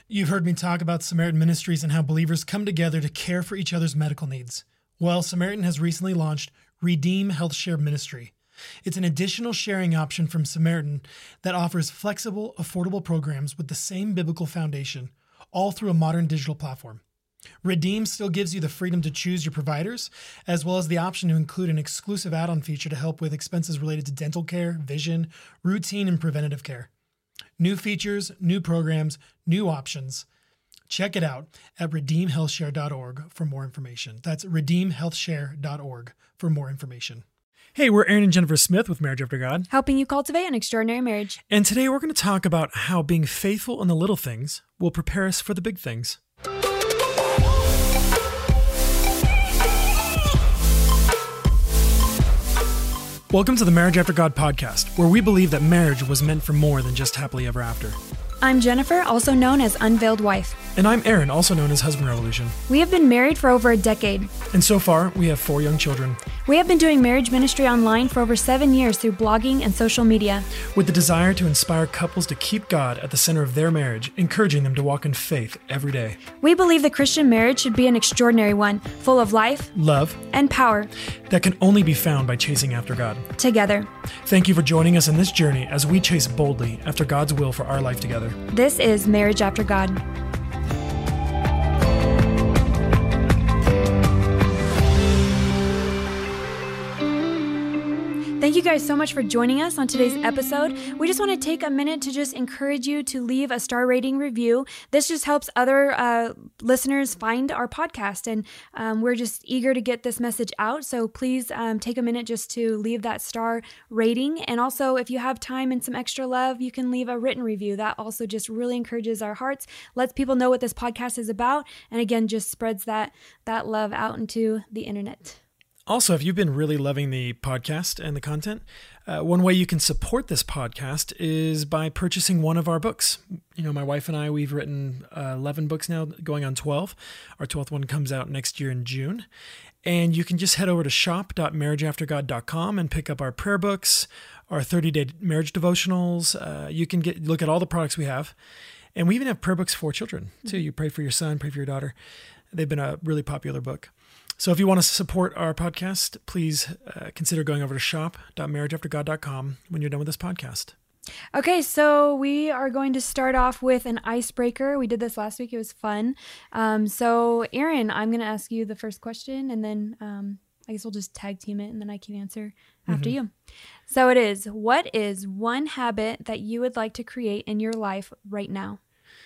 You've heard me talk about Samaritan Ministries and how believers come together to care for each other's medical needs. Well, Samaritan has recently launched Redeem Health Share Ministry. It's an additional sharing option from Samaritan that offers flexible, affordable programs with the same biblical foundation, all through a modern digital platform. Redeem still gives you the freedom to choose your providers, as well as the option to include an exclusive add-on feature to help with expenses related to dental care, vision, routine, and preventative care. New features, new programs, new options. Check it out at redeemhealthshare.org for more information. That's redeemhealthshare.org for more information. Hey, we're Aaron and Jennifer Smith with Marriage After God, helping you cultivate an extraordinary marriage. And today we're going to talk about how being faithful in the little things will prepare us for the big things. Welcome to the Marriage After God podcast, where we believe that marriage was meant for more than just happily ever after. I'm Jennifer, also known as Unveiled Wife. And I'm Aaron, also known as Husband Revolution. We have been married for over a decade. And so far, we have 4 young children. We have been doing marriage ministry online for over 7 years through blogging and social media. With the desire to inspire couples to keep God at the center of their marriage, encouraging them to walk in faith every day. We believe the Christian marriage should be an extraordinary one, full of life, love, and power that can only be found by chasing after God. Together. Thank you for joining us in this journey as we chase boldly after God's will for our life together. This is Marriage After God. Thank you guys so much for joining us on today's episode. We just want to take a minute to just encourage you to leave a star rating review. This just helps other listeners find our podcast, and we're just eager to get this message out. So please take a minute just to leave that star rating. And also, if you have time and some extra love, you can leave a written review. That also just really encourages our hearts, lets people know what this podcast is about, and again, just spreads that love out into the internet. Also, if you've been really loving the podcast and the content, one way you can support this podcast is by purchasing one of our books. You know, my wife and I, we've written 11 books now, going on 12. Our 12th one comes out next year in June. And you can just head over to shop.marriageaftergod.com and pick up our prayer books, our 30-day marriage devotionals. You can look at all the products we have. And we even have prayer books for children, too. You pray for your son, pray for your daughter. They've been a really popular book. So if you want to support our podcast, please consider going over to shop.marriageaftergod.com when you're done with this podcast. Okay, so we are going to start off with an icebreaker. We did this last week. It was fun. So Aaron, I'm going to ask you the first question, and then I guess we'll just tag team it, and then I can answer after you. So it is, what is one habit that you would like to create in your life right now?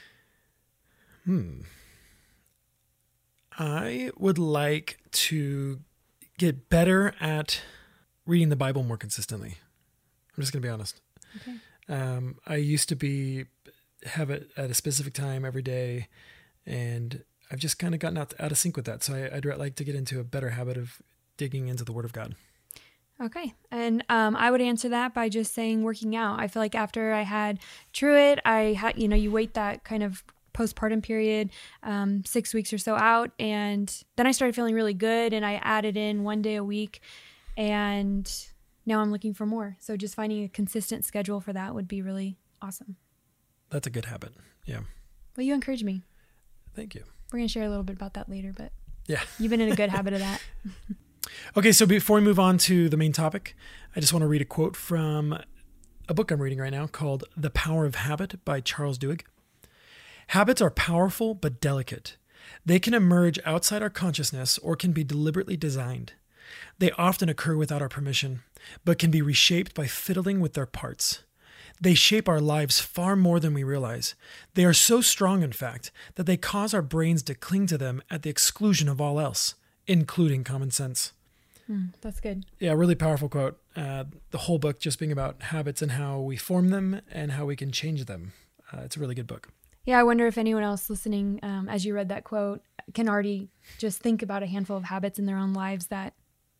I would like to get better at reading the Bible more consistently. I'm just going to be honest. Okay. I used to have it at a specific time every day, and I've just kind of gotten out of sync with that. So I'd like to get into a better habit of digging into the Word of God. Okay. And I would answer that by just saying working out. I feel like after I had Truett, you wait that kind of postpartum period, 6 weeks or so out. And then I started feeling really good, and I added in 1 day a week, and now I'm looking for more. So just finding a consistent schedule for that would be really awesome. That's a good habit. Yeah. Well, you encouraged me. Thank you. We're going to share a little bit about that later, but yeah, you've been in a good habit of that. Okay. So before we move on to the main topic, I just want to read a quote from a book I'm reading right now called The Power of Habit by Charles Duhigg. Habits are powerful but delicate. They can emerge outside our consciousness or can be deliberately designed. They often occur without our permission, but can be reshaped by fiddling with their parts. They shape our lives far more than we realize. They are so strong, in fact, that they cause our brains to cling to them at the exclusion of all else, including common sense. That's good. Yeah, really powerful quote. The whole book just being about habits and how we form them and how we can change them. It's a really good book. Yeah, I wonder if anyone else listening, as you read that quote, can already just think about a handful of habits in their own lives that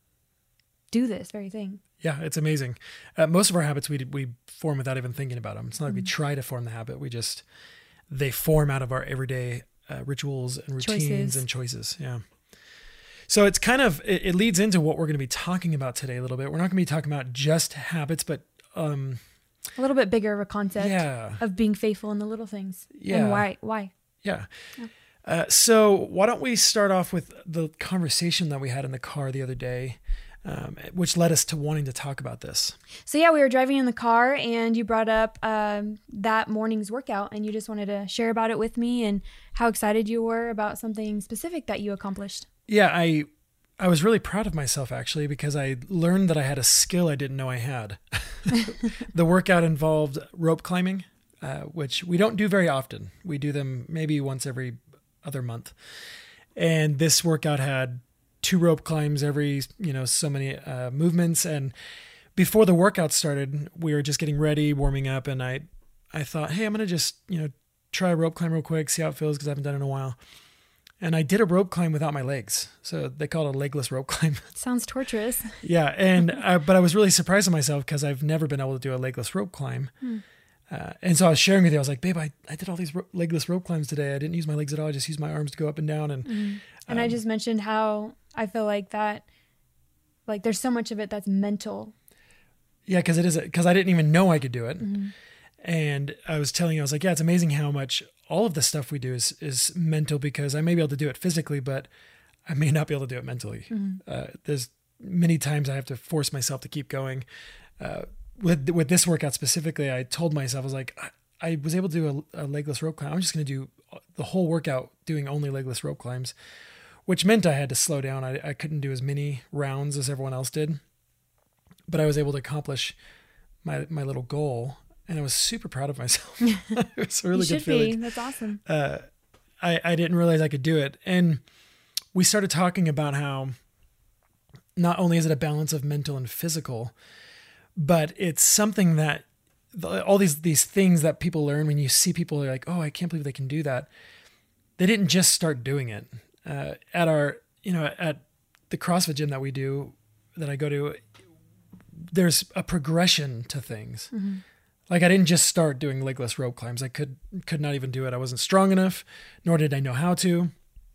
do this very thing. Yeah, it's amazing. Most of our habits we form without even thinking about them. It's not like we try to form the habit. They form out of our everyday rituals and routines and choices. Yeah. So it's it leads into what we're going to be talking about today a little bit. We're not going to be talking about just habits, but a little bit bigger of a concept of being faithful in the little things. Yeah. And why? Yeah. So why don't we start off with the conversation that we had in the car the other day, which led us to wanting to talk about this. So yeah, we were driving in the car and you brought up that morning's workout and you just wanted to share about it with me and how excited you were about something specific that you accomplished. Yeah, I was really proud of myself actually because I learned that I had a skill I didn't know I had. The workout involved rope climbing, which we don't do very often. We do them maybe once every other month. And this workout had 2 rope climbs every, so many movements. And before the workout started, we were just getting ready, warming up. And I thought, hey, I'm going to just, try a rope climb real quick, see how it feels because I haven't done it in a while. And I did a rope climb without my legs. So they call it a legless rope climb. Sounds torturous. Yeah. And, but I was really surprised at myself because I've never been able to do a legless rope climb. And so I was sharing with you, I was like, babe, I did all these legless rope climbs today. I didn't use my legs at all. I just used my arms to go up and down. And I just mentioned how I feel like that, like there's so much of it that's mental. Yeah, because I didn't even know I could do it. And I was telling you, I was like, yeah, it's amazing how much all of the stuff we do is mental because I may be able to do it physically, but I may not be able to do it mentally. There's many times I have to force myself to keep going. With this workout specifically, I told myself, I was like, I was able to do a legless rope climb. I'm just going to do the whole workout doing only legless rope climbs, which meant I had to slow down. I couldn't do as many rounds as everyone else did, but I was able to accomplish my little goal. And I was super proud of myself. It was a really good feeling. Be. That's awesome. I didn't realize I could do it. And we started talking about how not only is it a balance of mental and physical, but it's something that all these things that people learn when you see people are like, oh, I can't believe they can do that. They didn't just start doing it. At the CrossFit gym that I go to, there's a progression to things. Like I didn't just start doing legless rope climbs. I could not even do it. I wasn't strong enough, nor did I know how to.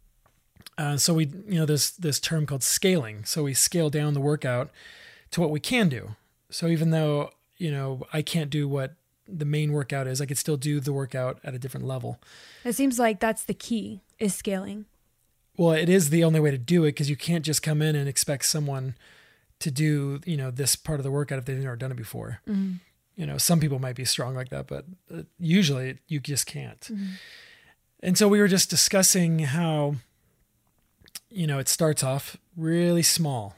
So we, this term called scaling. So we scale down the workout to what we can do. So even though, I can't do what the main workout is, I could still do the workout at a different level. It seems like that's the key, is scaling. Well, it is the only way to do it because you can't just come in and expect someone to do, this part of the workout if they've never done it before. Some people might be strong like that, but usually you just can't. And so we were just discussing how, it starts off really small,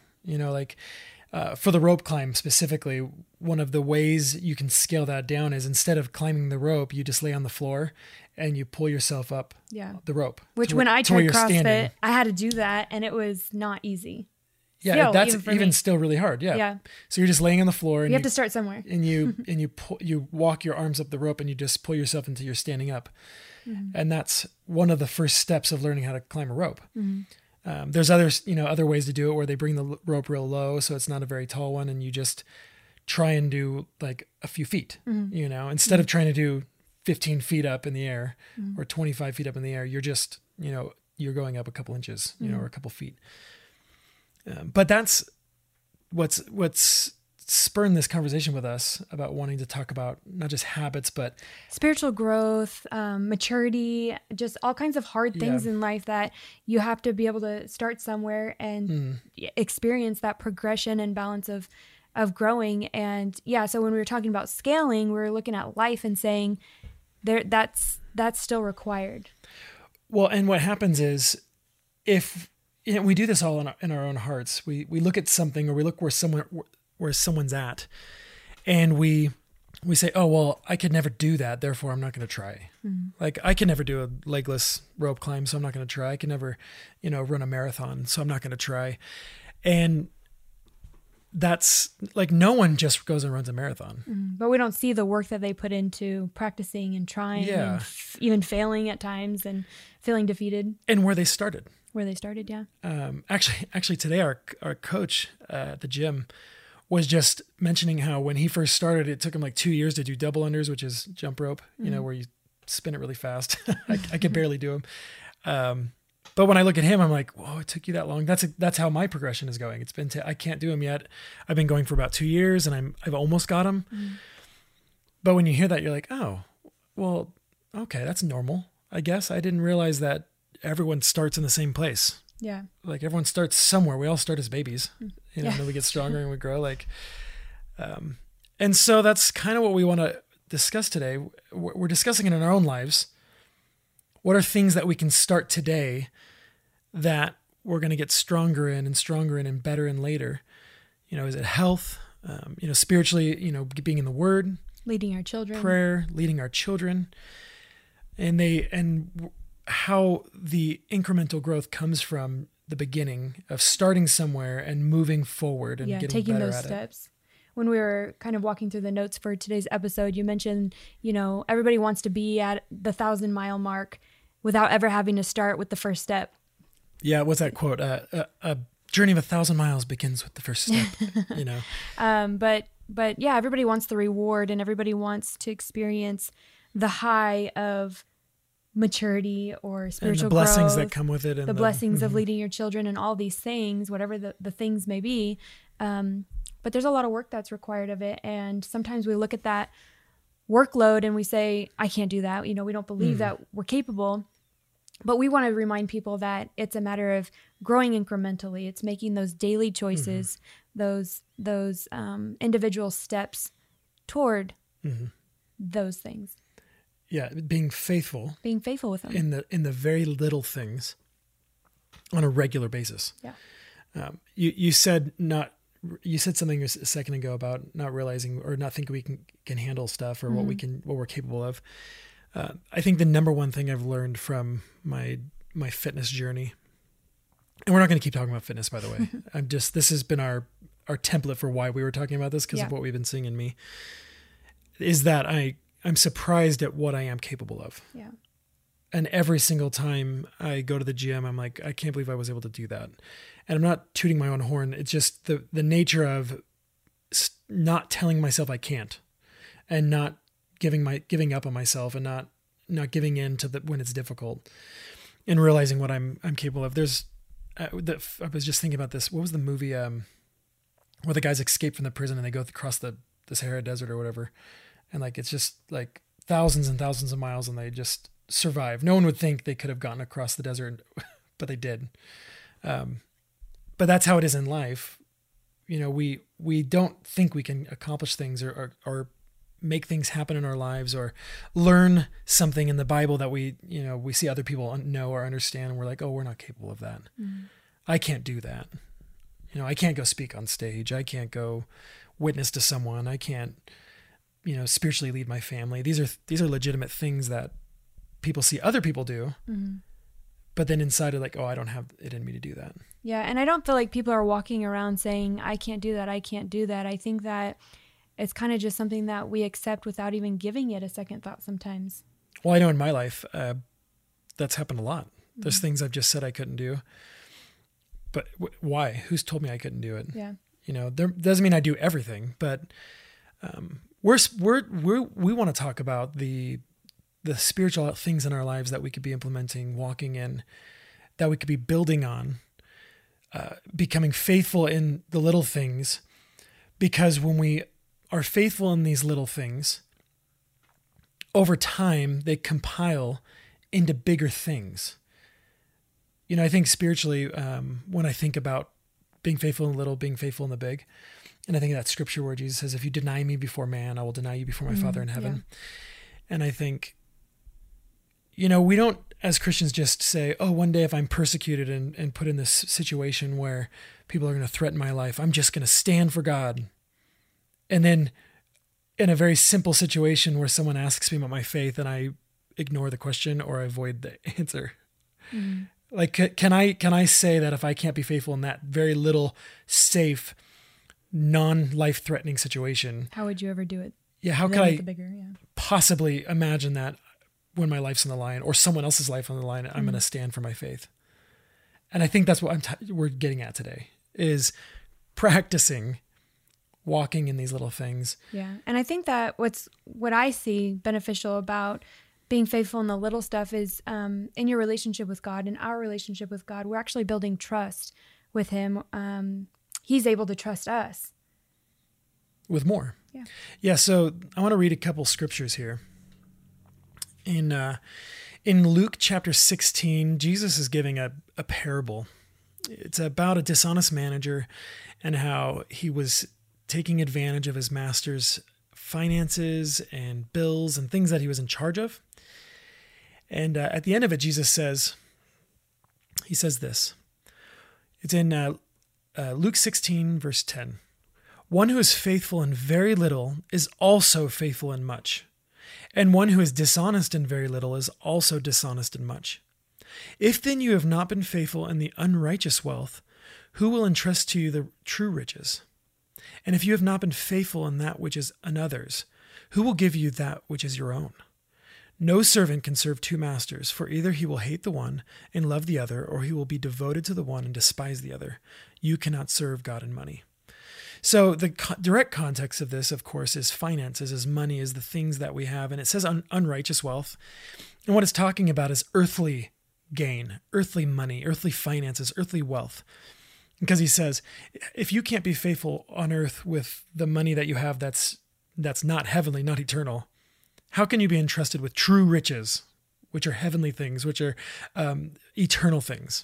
for the rope climb specifically, one of the ways you can scale that down is instead of climbing the rope, you just lay on the floor and you pull yourself up the rope. Which when I tried CrossFit, I had to do that and it was not easy. Yeah, that's even still really hard. Yeah. So you're just laying on the floor and you have to start somewhere. And you walk your arms up the rope and you just pull yourself until you're standing up. And that's one of the first steps of learning how to climb a rope. There's other ways to do it where they bring the rope real low so it's not a very tall one and you just try and do like a few feet, instead of trying to do 15 feet up in the air or 25 feet up in the air, you're just, you're going up a couple inches, or a couple feet. But that's what's spurned this conversation with us about wanting to talk about not just habits, but spiritual growth, maturity, just all kinds of hard things in life that you have to be able to start somewhere and experience that progression and balance of growing. And so when we were talking about scaling, we were looking at life and saying that's still required. Well, and what happens is if we do this all in our own hearts, we look at something or we look where someone's at and we say, oh, well, I could never do that. Therefore I'm not going to try. Like I can never do a legless rope climb. So I'm not going to try. I can never, run a marathon. So I'm not going to try. And that's like, no one just goes and runs a marathon, but we don't see the work that they put into practicing and trying and even failing at times and feeling defeated and where they started. Actually today, our coach at the gym was just mentioning how when he first started, it took him like 2 years to do double unders, which is jump rope, where you spin it really fast. I could barely do them. But when I look at him, I'm like, whoa, it took you that long. That's how my progression is going. It's been, I can't do them yet. I've been going for about 2 years and I've almost got them. But when you hear that, you're like, oh, well, okay, that's normal. I guess. I didn't realize that everyone starts in the same place. Yeah. Like everyone starts somewhere. We all start as babies, you know, Yeah. and then we get stronger and we grow and so that's kind of what we want to discuss today. We're discussing it in our own lives. What are things that we can start today that we're going to get stronger in and better in later? You know, is it health? You know, spiritually, you know, being in the Word, Leading our children. prayer, leading our children, and how the incremental growth comes from the beginning of starting somewhere and moving forward and getting taking better those at steps. When we were kind of walking through the notes for today's episode, you mentioned, you know, everybody wants to be at the 1,000-mile mark without ever having to start with the first step. Yeah, what's that quote? A journey of 1,000 miles begins with the first step. You know. But yeah, everybody wants the reward, and everybody wants to experience the high of maturity or spiritual and the blessings growth, that come with it, and the blessings of leading your children, and all these things, whatever the things may be. But there's a lot of work that's required of it, and sometimes we look at that workload and we say, I can't do that. You know, we don't believe that we're capable. But we want to remind people that it's a matter of growing incrementally. It's making those daily choices, those individual steps toward those things. Yeah, being faithful with them in the very little things on a regular basis. Yeah. You said something a second ago about not realizing or not thinking we can handle stuff or what we're capable of. I think the number one thing I've learned from my fitness journey, and we're not going to keep talking about fitness, by the way. This has been our template for why we were talking about this because of what we've been seeing in me, is that I'm surprised at what I am capable of. Yeah. And every single time I go to the gym, I'm like, I can't believe I was able to do that. And I'm not tooting my own horn. It's just the nature of not telling myself I can't, and not giving up on myself, and not giving in to when it's difficult, and realizing what I'm capable of. I was just thinking about this. What was the movie where the guys escape from the prison and they go across the Sahara Desert or whatever, and like it's just like thousands and thousands of miles, and they just survive. No one would think they could have gotten across the desert, but they did. But that's how it is in life. You know, we don't think we can accomplish things or make things happen in our lives or learn something in the Bible that we see other people know or understand, and we're like, oh, we're not capable of that. I can't do that. You know, I can't go speak on stage. I can't go witness to someone. I can't, spiritually lead my family. These are legitimate things that people see other people do. But then inside are like, oh, I don't have it in me to do that. Yeah. And I don't feel like people are walking around saying, I can't do that. I can't do that. I think that it's kind of just something that we accept without even giving it a second thought sometimes. Well, I know in my life, that's happened a lot. There's things I've just said I couldn't do. But why? Who's told me I couldn't do it? Yeah. There doesn't mean I do everything, but we want to talk about the spiritual things in our lives that we could be implementing, walking in, that we could be building on, becoming faithful in the little things. Because when we are faithful in these little things, over time, they compile into bigger things. I think spiritually, when I think about being faithful in the little, being faithful in the big, and I think of that scripture where Jesus says, if you deny me before man, I will deny you before my Father in heaven. Yeah. And I think, we don't, as Christians, just say, oh, one day if I'm persecuted and put in this situation where people are going to threaten my life, I'm just going to stand for God. And then in a very simple situation where someone asks me about my faith and I ignore the question or I avoid the answer. Like, can I say that if I can't be faithful in that very little, safe, non-life threatening situation? How would you ever do it? Yeah. How could I possibly imagine that when my life's on the line or someone else's life on the line, I'm going to stand for my faith? And I think that's what we're getting at today, is practicing walking in these little things. Yeah. And I think that what I see beneficial about being faithful in the little stuff is in your relationship with God, in our relationship with God, we're actually building trust with Him. He's able to trust us. With more. Yeah. Yeah. So I want to read a couple scriptures here. In In Luke chapter 16, Jesus is giving a parable. It's about a dishonest manager and how he was taking advantage of his master's finances and bills and things that he was in charge of. And at the end of it, Jesus says, he says this. It's in Luke 16, verse 10. One who is faithful in very little is also faithful in much. And one who is dishonest in very little is also dishonest in much. If then you have not been faithful in the unrighteous wealth, who will entrust to you the true riches? And if you have not been faithful in that which is another's, who will give you that which is your own? No servant can serve two masters, for either he will hate the one and love the other, or he will be devoted to the one and despise the other. You cannot serve God and money. So the direct context of this, of course, is finances, is money, is the things that we have. And it says unrighteous wealth. And what it's talking about is earthly gain, earthly money, earthly finances, earthly wealth. Because he says, if you can't be faithful on earth with the money that you have that's not heavenly, not eternal, how can you be entrusted with true riches, which are heavenly things, which are eternal things?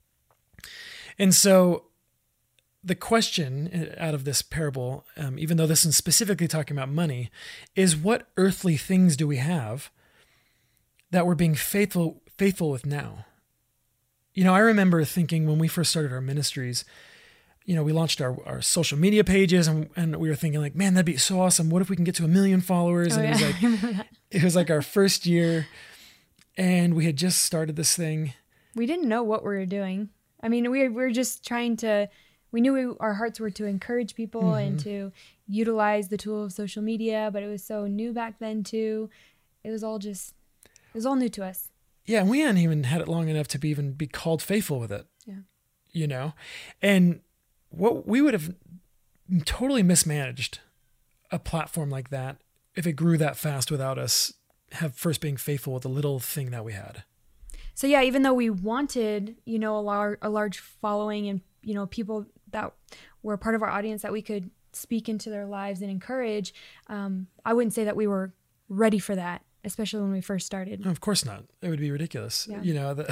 And so the question out of this parable, even though this is specifically talking about money, is what earthly things do we have that we're being faithful with now? You know, I remember thinking when we first started our ministries, you know, we launched our social media pages and we were thinking like, man, that'd be so awesome. What if we can get to 1 million followers? And it was like our first year and we had just started this thing. We didn't know what we were doing. I mean, we were just trying to, we knew our hearts were to encourage people and to utilize the tool of social media, but it was so new back then too. It was all new to us. Yeah. And we hadn't even had it long enough to even be called faithful with it. Yeah. You know, and what we would have totally mismanaged a platform like that if it grew that fast without us first being faithful with the little thing that we had. So yeah, even though we wanted, you know, a large following and, you know, people that were part of our audience that we could speak into their lives and encourage, I wouldn't say that we were ready for that, especially when we first started. No, of course not. It would be ridiculous. Yeah. You know,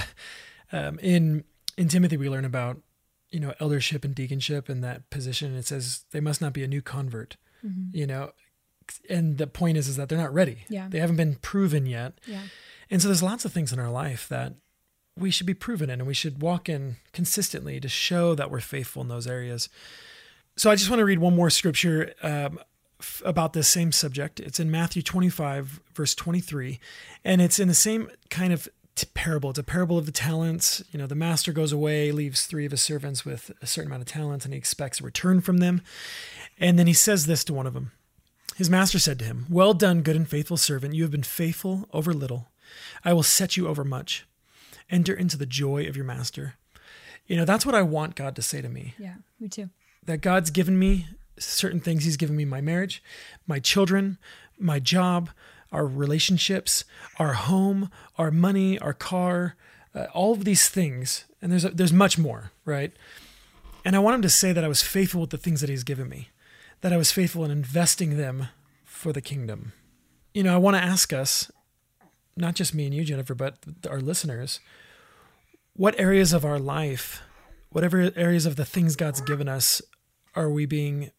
in Timothy, we learn about, you know, eldership and deaconship in that position. It says they must not be a new convert, you know, and the point is that they're not ready. Yeah. They haven't been proven yet. Yeah. And so there's lots of things in our life that we should be proven in and we should walk in consistently to show that we're faithful in those areas. So I just want to read one more scripture about this same subject. It's in Matthew 25, verse 23, and it's in the same kind of parable. It's a parable of the talents. You know, the master goes away, leaves 3 of his servants with a certain amount of talents, and he expects a return from them. And then he says this to one of them. His master said to him, "Well done, good and faithful servant. You have been faithful over little. I will set you over much. Enter into the joy of your master." You know, that's what I want God to say to me. Yeah, me too. That God's given me certain things. He's given me my marriage, my children, my job, our relationships, our home, our money, our car, all of these things. And there's much more, right? And I want him to say that I was faithful with the things that he's given me, that I was faithful in investing them for the kingdom. You know, I want to ask us, not just me and you, Jennifer, but our listeners, what areas of our life, whatever areas of the things God's given us, are we being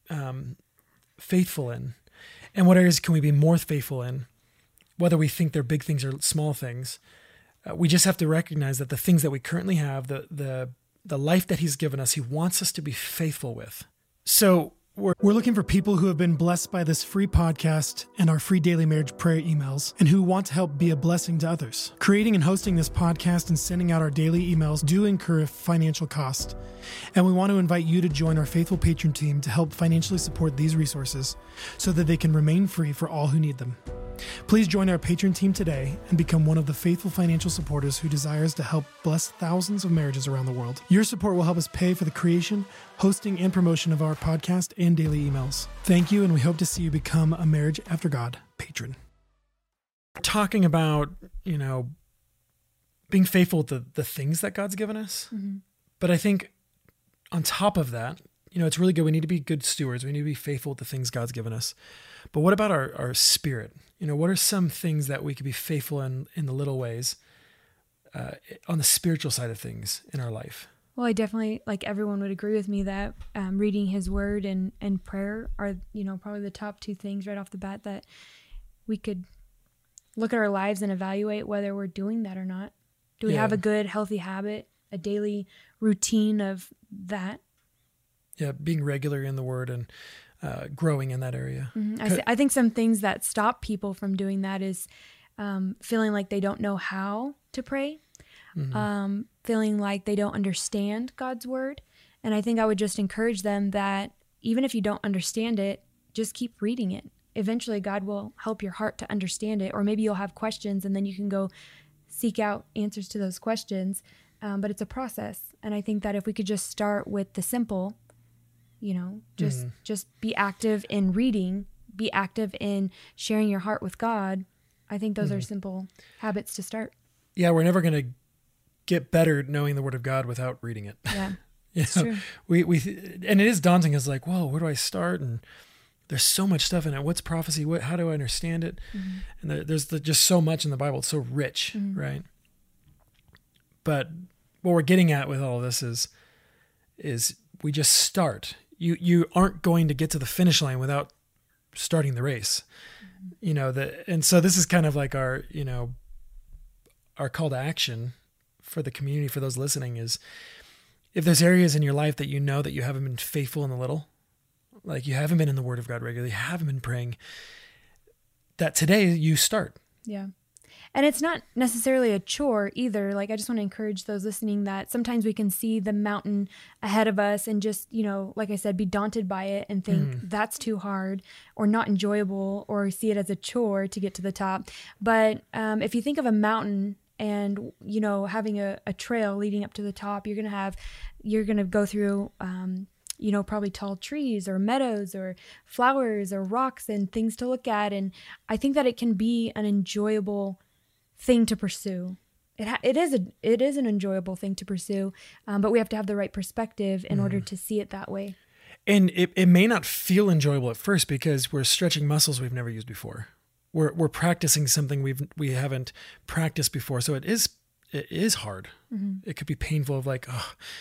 faithful in? And what areas can we be more faithful in? Whether we think they're big things or small things, we just have to recognize that the things that we currently have, the life that he's given us, he wants us to be faithful with. So we're looking for people who have been blessed by this free podcast and our free daily marriage prayer emails and who want to help be a blessing to others. Creating and hosting this podcast and sending out our daily emails do incur a financial cost. And we want to invite you to join our faithful patron team to help financially support these resources so that they can remain free for all who need them. Please join our patron team today and become one of the faithful financial supporters who desires to help bless thousands of marriages around the world. Your support will help us pay for the creation, hosting, and promotion of our podcast and daily emails. Thank you, and we hope to see you become a Marriage After God patron. We're talking about, you know, being faithful to the things that God's given us. But I think on top of that, you know, it's really good. We need to be good stewards. We need to be faithful to the things God's given us. But what about our spirit? What are some things that we could be faithful in the little ways on the spiritual side of things in our life? Well, I definitely, like everyone would agree with me that reading his word and prayer are, probably the top two things right off the bat that we could look at our lives and evaluate whether we're doing that or not. Do we have a good, healthy habit, a daily routine of that? Yeah, being regular in the word and growing in that area. Mm-hmm. I think some things that stop people from doing that is feeling like they don't know how to pray. Mm-hmm. Feeling like they don't understand God's word. And I think I would just encourage them that even if you don't understand it, just keep reading it. Eventually God will help your heart to understand it, or maybe you'll have questions and then you can go seek out answers to those questions. But it's a process. And I think that if we could just start with the simple, just be active in reading, be active in sharing your heart with God. I think those are simple habits to start. Yeah, we're never going to get better knowing the Word of God without reading it. Yeah, it's true. And it is daunting. It's like, whoa, where do I start? And there's so much stuff in it. What's prophecy? How do I understand it? Mm-hmm. And there's just so much in the Bible. It's so rich, right? But what we're getting at with all of this is we just start. You aren't going to get to the finish line without starting the race. And so this is kind of like our call to action for the community, for those listening, is if there's areas in your life that that you haven't been faithful in the little, like you haven't been in the Word of God regularly, haven't been praying, that today you start. Yeah. And it's not necessarily a chore either. Like, I just want to encourage those listening that sometimes we can see the mountain ahead of us and just, like I said, be daunted by it and think that's too hard or not enjoyable, or see it as a chore to get to the top. But if you think of a mountain and, having a trail leading up to the top, you're going to go through, probably tall trees or meadows or flowers or rocks and things to look at. And I think that it can be an enjoyable thing to pursue. It is an enjoyable thing to pursue, but we have to have the right perspective in order to see it that way. And it may not feel enjoyable at first because we're stretching muscles we've never used before. We're practicing something we haven't practiced before. So it is hard. Mm-hmm. It could be painful of like,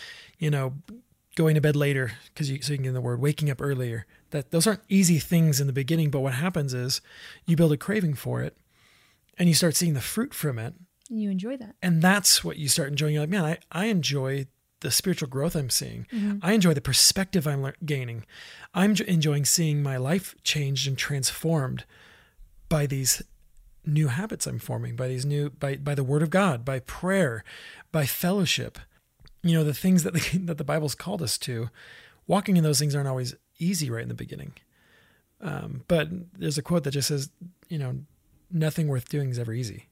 going to bed later so you can get in the Word, waking up earlier. Those aren't easy things in the beginning, but what happens is you build a craving for it and you start seeing the fruit from it. And you enjoy that. And that's what you start enjoying. You're like, man, I enjoy the spiritual growth I'm seeing. Mm-hmm. I enjoy the perspective I'm gaining. I'm enjoying seeing my life changed and transformed by these new habits I'm forming, by the Word of God, by prayer, by fellowship. The things that the Bible's called us to, walking in those things aren't always easy right in the beginning. But there's a quote that just says, nothing worth doing is ever easy,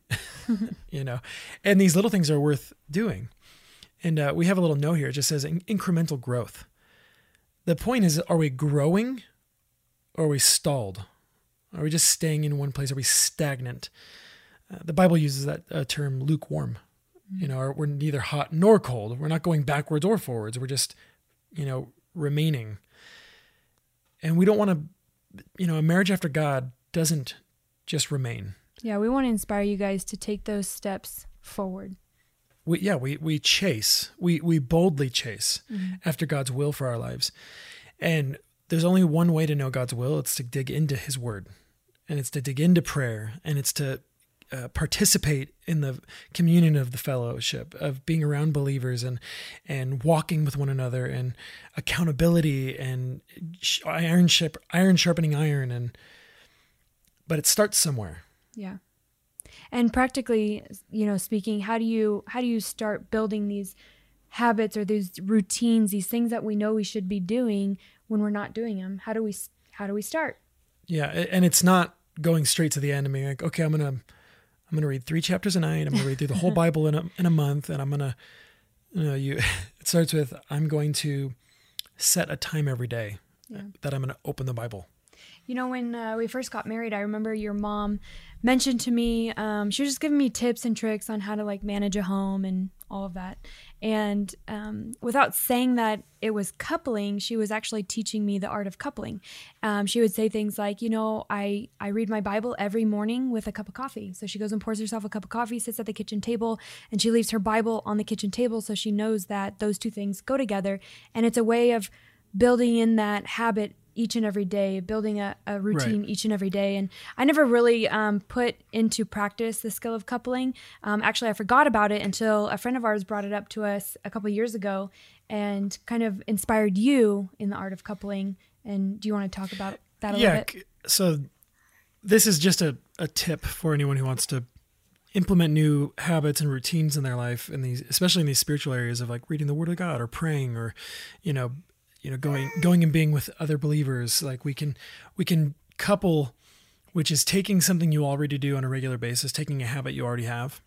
and these little things are worth doing. And we have a little note here. It just says incremental growth. The point is, are we growing or are we stalled? Are we just staying in one place? Are we stagnant? The Bible uses that term lukewarm. We're neither hot nor cold. We're not going backwards or forwards. We're just, remaining. And we don't want to, a marriage after God doesn't just remain. Yeah, we want to inspire you guys to take those steps forward. We chase. We boldly chase after God's will for our lives. And there's only one way to know God's will. It's to dig into His Word. And it's to dig into prayer. And it's to participate in the communion of the fellowship, of being around believers and walking with one another, and accountability and iron sharpening iron. But it starts somewhere. Yeah. And practically, speaking, how do you start building these habits or these routines, these things that we know we should be doing when we're not doing them? How do we start? Yeah. And it's not going straight to the end and being like, okay, I'm going to read 3 chapters a night. I'm going to read through the whole Bible in a month. And I'm going to, it starts with, I'm going to set a time every day that I'm going to open the Bible. When we first got married, I remember your mom mentioned to me, she was just giving me tips and tricks on how to like manage a home and all of that. And without saying that it was coupling, she was actually teaching me the art of coupling. She would say things like, I read my Bible every morning with a cup of coffee. So she goes and pours herself a cup of coffee, sits at the kitchen table, and she leaves her Bible on the kitchen table. So she knows that those two things go together. And it's a way of building in that habit each and every day, building a routine each and every day. And I never really put into practice the skill of coupling. Actually, I forgot about it until a friend of ours brought it up to us a couple of years ago and kind of inspired you in the art of coupling. And do you want to talk about that a little bit? So this is just a tip for anyone who wants to implement new habits and routines in their life, especially in these spiritual areas of like reading the Word of God or praying or, going and being with other believers. Like we can couple, which is taking something you already do on a regular basis, taking a habit you already have,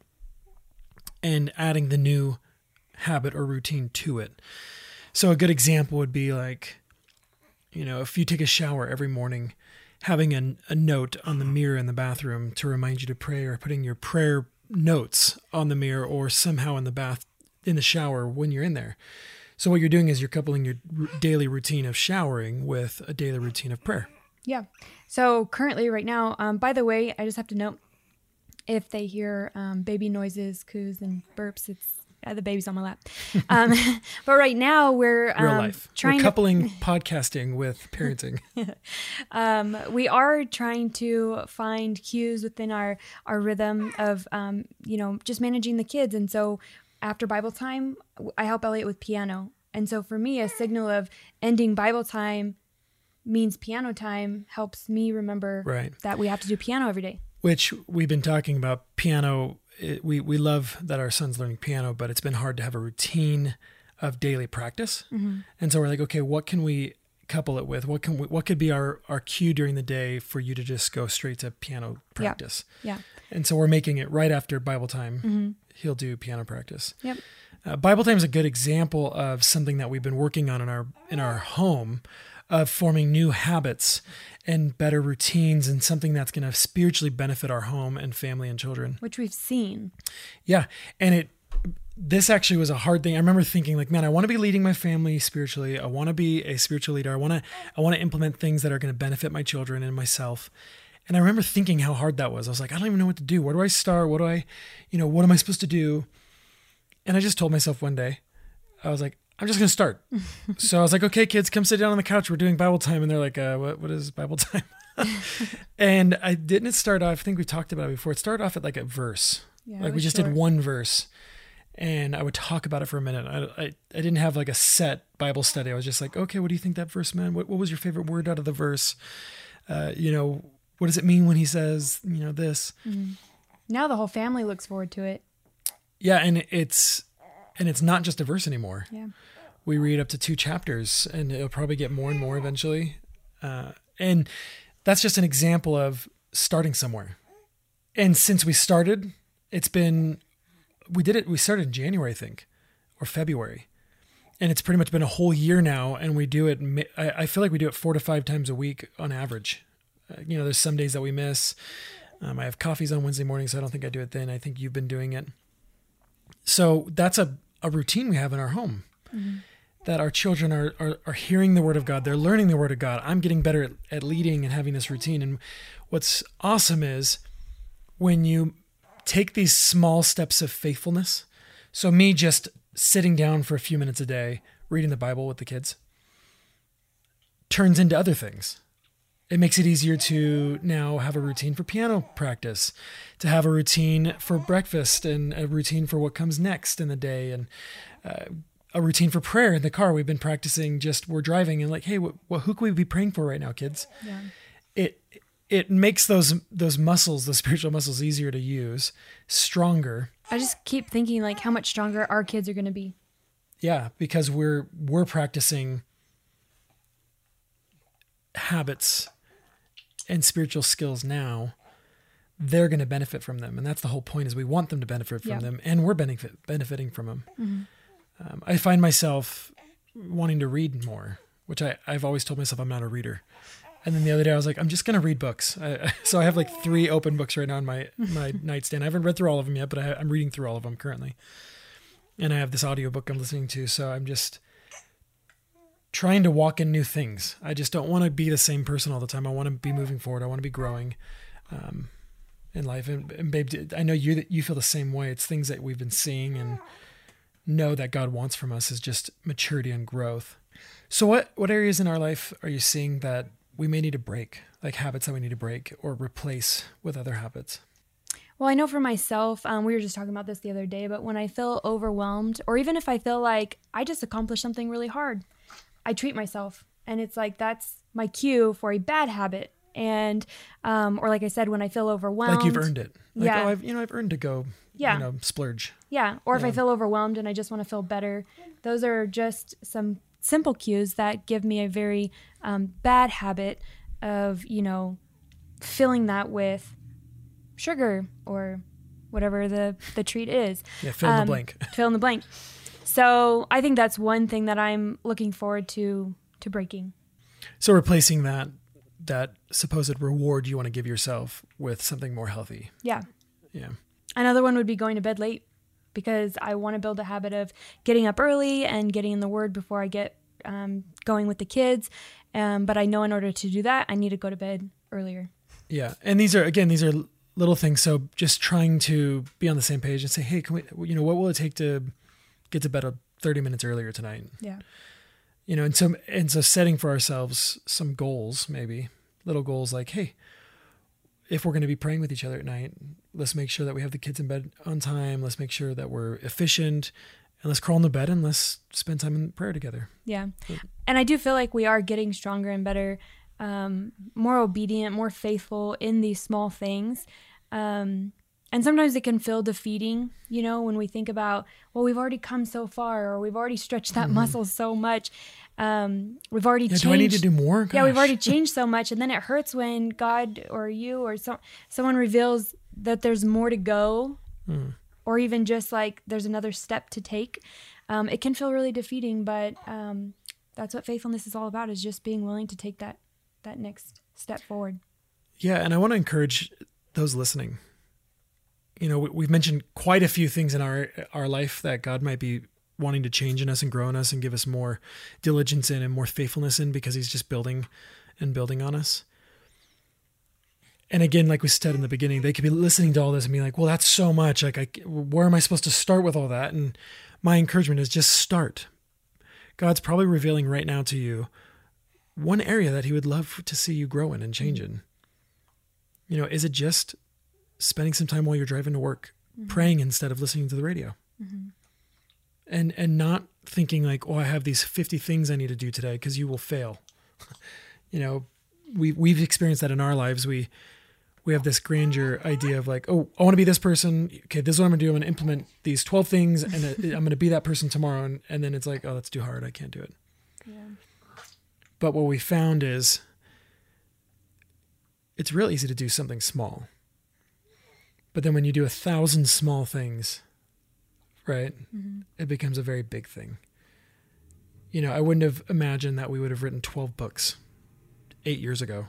and adding the new habit or routine to it. So a good example would be like, if you take a shower every morning, having a note on the mirror in the bathroom to remind you to pray, or putting your prayer notes on the mirror or somehow in the shower when you're in there. So what you're doing is you're coupling your daily routine of showering with a daily routine of prayer. Yeah. So currently right now, by the way, I just have to note, if they hear baby noises, coos, and burps, it's the baby's on my lap. But right now we're real life. We're coupling podcasting with parenting. We are trying to find cues within our rhythm of, just managing the kids. And so after Bible time, I help Elliot with piano. And so for me, a signal of ending Bible time means piano time helps me remember that we have to do piano every day. Which we've been talking about piano. We love that our son's learning piano, but it's been hard to have a routine of daily practice. Mm-hmm. And so we're like, okay, what can we couple it with? What could be our cue during the day for you to just go straight to piano practice? Yeah. And so we're making it right after Bible time. Mm-hmm. He'll do piano practice. Yep. Bible time is a good example of something that we've been working on in our home, of forming new habits and better routines, and something that's going to spiritually benefit our home and family and children. Which we've seen. Yeah. And this actually was a hard thing. I remember thinking like, man, I want to be leading my family spiritually. I want to be a spiritual leader. I want to implement things that are going to benefit my children and myself. And I remember thinking how hard that was. I was like, I don't even know what to do. Where do I start? What am I supposed to do? And I just told myself one day, I was like, I'm just going to start. So I was like, okay, kids, come sit down on the couch. We're doing Bible time. And they're like, what is Bible time? And I didn't start off, I think we talked about it before. It started off at like a verse. Yeah, like we just did one verse, and I would talk about it for a minute. I didn't have like a set Bible study. I was just like, okay, what do you think that verse meant? What was your favorite word out of the verse? What does it mean when he says, this? Mm-hmm. Now the whole family looks forward to it. Yeah. And it's not just a verse anymore. Yeah. We read up to 2 chapters, and it'll probably get more and more eventually. And that's just an example of starting somewhere. And since we started, we started in January, I think, or February. And it's pretty much been a whole year now. And we do it, I feel like we do it 4 to 5 times a week on average. There's some days that we miss. I have coffees on Wednesday morning, so I don't think I do it then. I think you've been doing it. So that's a routine we have in our home, mm-hmm. that our children are hearing the Word of God. They're learning the Word of God. I'm getting better at leading and having this routine. And what's awesome is when you take these small steps of faithfulness. So me just sitting down for a few minutes a day, reading the Bible with the kids, turns into other things. It makes it easier to now have a routine for piano practice, to have a routine for breakfast, and a routine for what comes next in the day, and a routine for prayer in the car. We've been practicing, we're driving and like, hey, who can we be praying for right now, kids? Yeah. It makes those muscles, the spiritual muscles, easier to use, stronger. I just keep thinking like how much stronger our kids are going to be. Yeah, because we're practicing habits and spiritual skills now. They're going to benefit from them. And that's the whole point, is we want them to benefit from them, and we're benefiting from them. Mm-hmm. I find myself wanting to read more, which I've always told myself I'm not a reader. And then the other day I was like, I'm just going to read books. So I have like 3 open books right now on my nightstand. I haven't read through all of them yet, but I'm reading through all of them currently. And I have this audiobook I'm listening to. So I'm just trying to walk in new things. I just don't want to be the same person all the time. I want to be moving forward. I want to be growing in life. And babe, I know you feel the same way. It's things that we've been seeing and know that God wants from us is just maturity and growth. So what areas in our life are you seeing that we may need to break, like habits that we need to break or replace with other habits? Well, I know for myself, we were just talking about this the other day, but when I feel overwhelmed, or even if I feel like I just accomplished something really hard, I treat myself. And it's like, that's my cue for a bad habit. And, or like I said, when I feel overwhelmed. Like you've earned it. Like, yeah. I've earned to go, splurge. Yeah. Or if I feel overwhelmed and I just want to feel better, those are just some simple cues that give me a very bad habit of, filling that with sugar or whatever the treat is. Yeah, fill in the blank. Fill in the blank. So I think that's one thing that I'm looking forward to breaking. So replacing that supposed reward you want to give yourself with something more healthy. Yeah. Yeah. Another one would be going to bed late, because I want to build a habit of getting up early and getting in the Word before I get going with the kids. But I know in order to do that, I need to go to bed earlier. Yeah. And these are little things. So just trying to be on the same page and say, hey, can we, what will it take to get to bed 30 minutes earlier tonight? Yeah. And so setting for ourselves some goals, maybe little goals like, hey, if we're going to be praying with each other at night, let's make sure that we have the kids in bed on time. Let's make sure that we're efficient, and let's crawl into bed and let's spend time in prayer together. Yeah. And I do feel like we are getting stronger and better, more obedient, more faithful in these small things. And sometimes it can feel defeating, when we think about, well, we've already come so far, or we've already stretched that muscle so much. We've already changed. Do I need to do more? Gosh. Yeah, we've already changed so much. And then it hurts when God or you or someone reveals that there's more to go, or even just like there's another step to take. It can feel really defeating, but that's what faithfulness is all about, is just being willing to take that next step forward. Yeah, and I want to encourage those listening. We've mentioned quite a few things in our life that God might be wanting to change in us and grow in us and give us more diligence in and more faithfulness in, because he's just building and building on us. And again, like we said in the beginning, they could be listening to all this and be like, well, that's so much. Like, where am I supposed to start with all that? And my encouragement is just start. God's probably revealing right now to you one area that he would love to see you grow in and change in. Is it just spending some time while you're driving to work, praying instead of listening to the radio? And not thinking like, oh, I have these 50 things I need to do today, because you will fail. We've experienced that in our lives. We have this grandeur idea of like, oh, I want to be this person. Okay, this is what I'm going to do. I'm going to implement these 12 things, and I'm going to be that person tomorrow. And then it's like, oh, that's too hard. I can't do it. Yeah. But what we found is it's real easy to do something small. But then when you do 1,000 small things, right, it becomes a very big thing. I wouldn't have imagined that we would have written 12 books 8 years ago.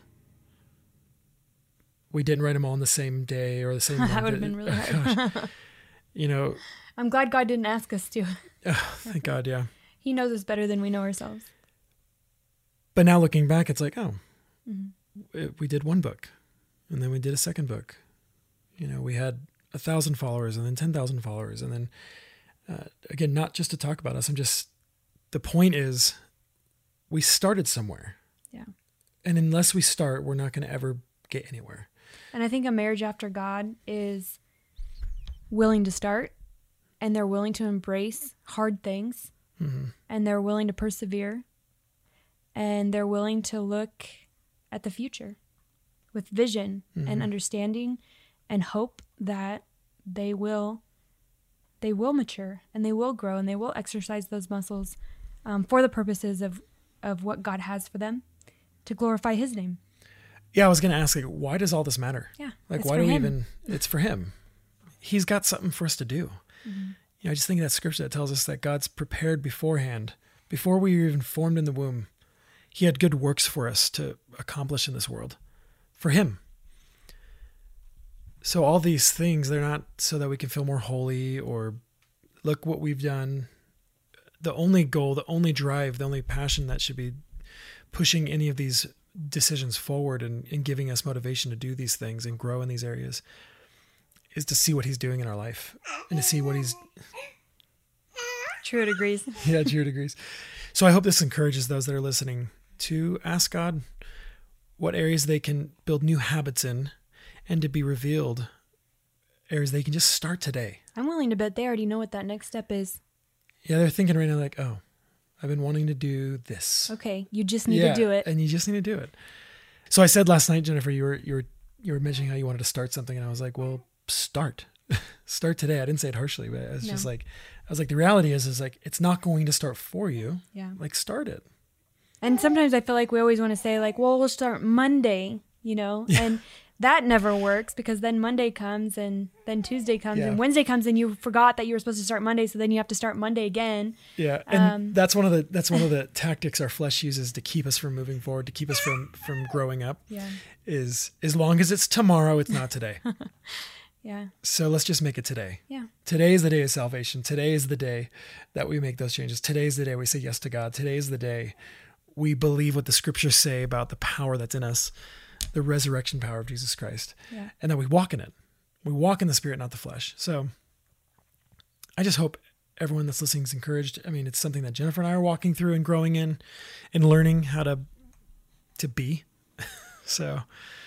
We didn't write them all in the same day or the same month. That would have been really hard. I'm glad God didn't ask us to. Oh, thank God, yeah. He knows us better than we know ourselves. But now looking back, it's like, we did one book, and then we did a second book. We had 1,000 followers, and then 10,000 followers, and then again, not just to talk about us. The point is, we started somewhere. Yeah. And unless we start, we're not going to ever get anywhere. And I think a marriage after God is willing to start, and they're willing to embrace hard things, and they're willing to persevere, and they're willing to look at the future with vision and understanding and hope that they will mature, and they will grow, and they will exercise those muscles for the purposes of what God has for them, to glorify his name. Yeah, I was going to ask, why does all this matter? Yeah. Like, why do we even, it's for him. He's got something for us to do. I just think of that scripture that tells us that God's prepared beforehand, before we were even formed in the womb. He had good works for us to accomplish in this world, for him. So all these things, they're not so that we can feel more holy or look what we've done. The only goal, the only drive, the only passion that should be pushing any of these decisions forward and giving us motivation to do these things and grow in these areas is to see what he's doing in our life and to see what he's... Truett agrees. Yeah, Truett agrees. So I hope this encourages those that are listening to ask God what areas they can build new habits in and to be revealed areas they can just start today. I'm willing to bet they already know what that next step is. Yeah, they're thinking right now like, oh, I've been wanting to do this. Okay, you just need to do it. And you just need to do it. So I said last night, Jennifer, you were mentioning how you wanted to start something, and I was like, well, start today. I didn't say it harshly, but it's just like, I was like, the reality is like, it's not going to start for you. Yeah. Like, start it. And sometimes I feel like we always want to say like, well, we'll start Monday, and that never works because then Monday comes and then Tuesday comes and Wednesday comes and you forgot that you were supposed to start Monday. So then you have to start Monday again. Yeah. And that's one of the tactics our flesh uses to keep us from moving forward, to keep us from growing up. Yeah. Is as long as it's tomorrow, it's not today. Yeah. So let's just make it today. Yeah. Today is the day of salvation. Today is the day that we make those changes. Today is the day we say yes to God. Today is the day we believe what the scriptures say about the power that's in us, the resurrection power of Jesus Christ, and that we walk in it. We walk in the Spirit, not the flesh. So I just hope everyone that's listening is encouraged. I mean, it's something that Jennifer and I are walking through and growing in and learning how to be. So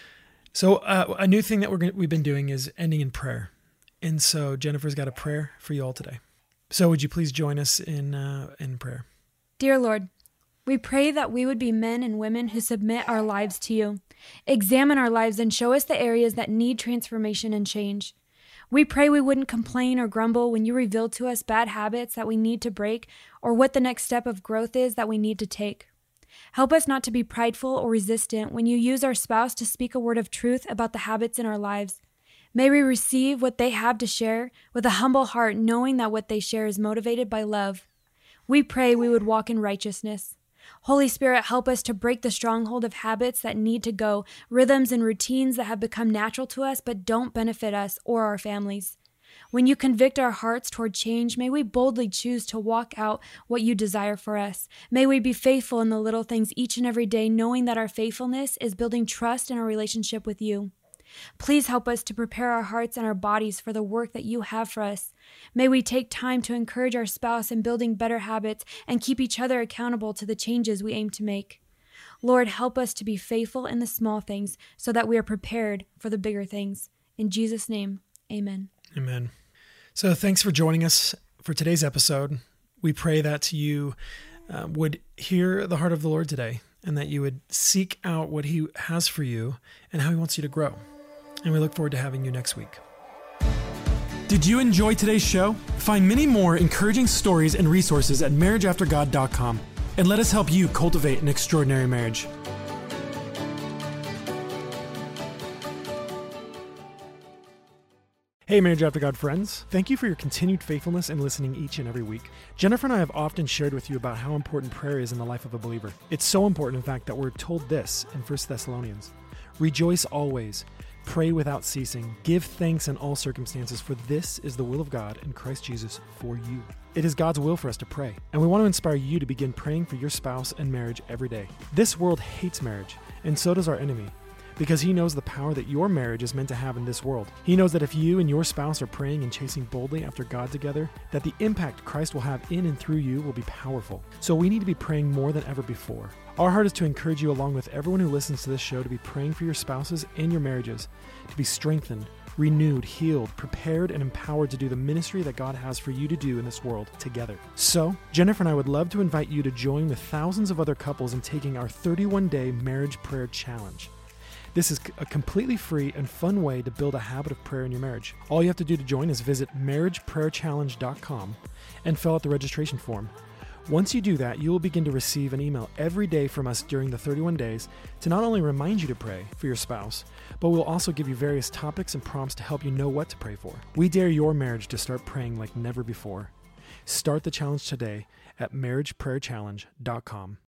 a new thing that we've been doing is ending in prayer. And so Jennifer's got a prayer for you all today. So would you please join us in prayer? Dear Lord, we pray that we would be men and women who submit our lives to you. Examine our lives and show us the areas that need transformation and change. We pray we wouldn't complain or grumble when you reveal to us bad habits that we need to break or what the next step of growth is that we need to take. Help us not to be prideful or resistant when you use our spouse to speak a word of truth about the habits in our lives. May we receive what they have to share with a humble heart, knowing that what they share is motivated by love. We pray we would walk in righteousness. Holy Spirit, help us to break the stronghold of habits that need to go, rhythms and routines that have become natural to us but don't benefit us or our families. When you convict our hearts toward change, may we boldly choose to walk out what you desire for us. May we be faithful in the little things each and every day, knowing that our faithfulness is building trust in our relationship with you. Please help us to prepare our hearts and our bodies for the work that you have for us. May we take time to encourage our spouse in building better habits and keep each other accountable to the changes we aim to make. Lord, help us to be faithful in the small things so that we are prepared for the bigger things. In Jesus' name, amen. Amen. So thanks for joining us for today's episode. We pray that you would hear the heart of the Lord today and that you would seek out what he has for you and how he wants you to grow. And we look forward to having you next week. Did you enjoy today's show? Find many more encouraging stories and resources at marriageaftergod.com and let us help you cultivate an extraordinary marriage. Hey, Marriage After God friends. Thank you for your continued faithfulness in listening each and every week. Jennifer and I have often shared with you about how important prayer is in the life of a believer. It's so important, in fact, that we're told this in 1 Thessalonians. Rejoice always. Pray without ceasing. Give thanks in all circumstances, for this is the will of God in Christ Jesus for you. It is God's will for us to pray, and we want to inspire you to begin praying for your spouse and marriage every day. This world hates marriage, and so does our enemy, because he knows the power that your marriage is meant to have in this world. He knows that if you and your spouse are praying and chasing boldly after God together, that the impact Christ will have in and through you will be powerful. So we need to be praying more than ever before. Our heart is to encourage you, along with everyone who listens to this show, to be praying for your spouses and your marriages, to be strengthened, renewed, healed, prepared, and empowered to do the ministry that God has for you to do in this world together. So, Jennifer and I would love to invite you to join with thousands of other couples in taking our 31-day marriage prayer challenge. This is a completely free and fun way to build a habit of prayer in your marriage. All you have to do to join is visit marriageprayerchallenge.com and fill out the registration form. Once you do that, you will begin to receive an email every day from us during the 31 days to not only remind you to pray for your spouse, but we'll also give you various topics and prompts to help you know what to pray for. We dare your marriage to start praying like never before. Start the challenge today at marriageprayerchallenge.com.